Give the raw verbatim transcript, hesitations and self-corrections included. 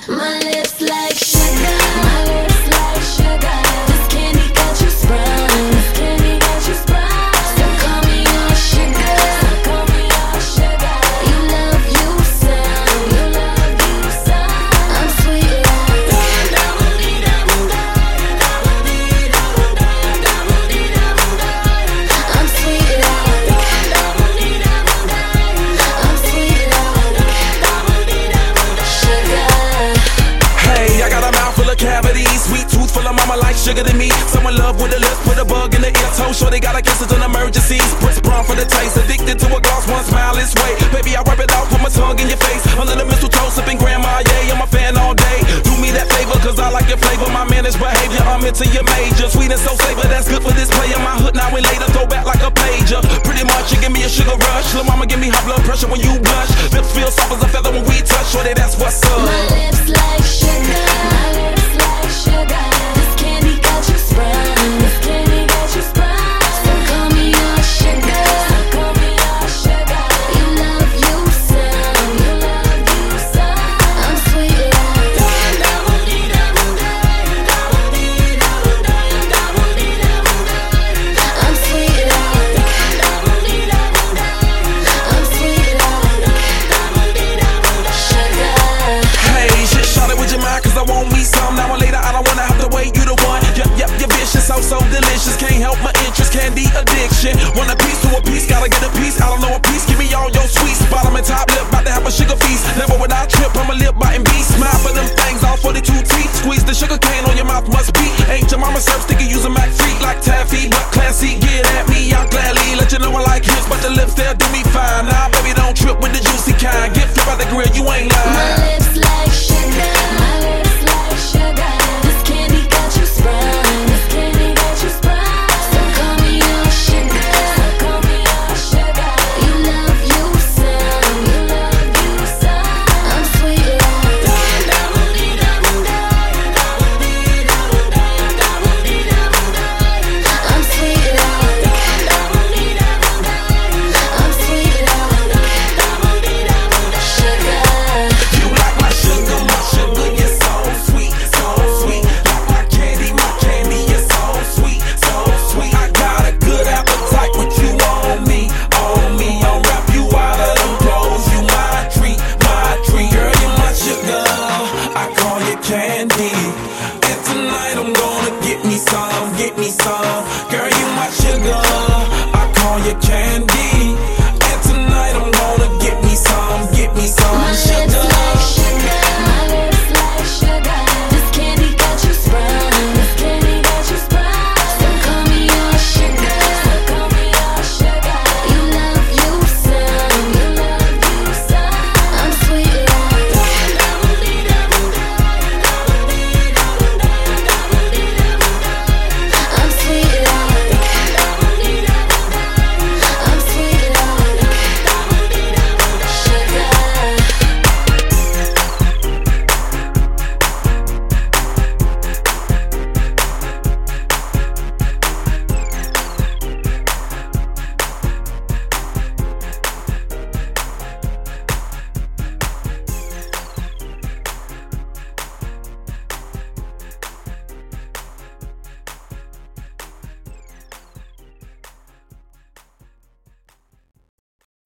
My lips like sugar, my lips like sugar. This candy got you sprung, this candy got you sprung. So call me your sugar, so call me your sugar. You love you some, you love you some. I'm sweet like I'm sweet like I'm sweet like sugar. Hey, I got a mouth full of cavities, sweet tooth full of mama like sugar to me. Someone love with a lip, put a bug in the ear, toe sure they got a kiss it's an emergency. Spritz brown for the taste, addicted to a gloss, one smile is way. Baby, I rub it out, put my tongue in your face. Under the mistletoe, sipping grandma, yeah, I'm a fan all day. Do me that favor, cause I like your flavor. My managed behavior, I'm into your major. Sweet and so savor, that's good for this player. My hood now and later, throw back like a pager. Pretty much, you give me a sugar rush. Lil' mama give me high blood pressure when you blush. Lips feel soft as a feather when we touch. Shorty, that's what's up. My lips like sugar, my lips like sugar. This candy got you sprung, this candy got you sprung. So call me your sugar, so call me your sugar. You love you some, you love you some. I'm sweet like I'm sweet like I'm sweet like sugar. Hey, shit, shot it with your mind, cause I want me some. Now or later, I don't wanna have to wait, you the one. Yep, yep, you're vicious, so, so delicious. Can't help my interest, candy addiction. Want a piece to a piece, gotta get a piece. I don't know a piece, give me all your sweets. Bottom and top lip, about to have a sugar feast. Never would I trip, I'm a lip biting beast. Smile for them things, all forty-two teeth. Squeeze the sugar cane on your mouth, must be. Ain't your mama serve sticky, use a Mac free like taffy. But classy, get at me, I'll gladly let you know I like hips. But the lips, they'll do me fine. Nah, baby, don't trip with the juicy kind. Get flip out the grill, you ain't lying.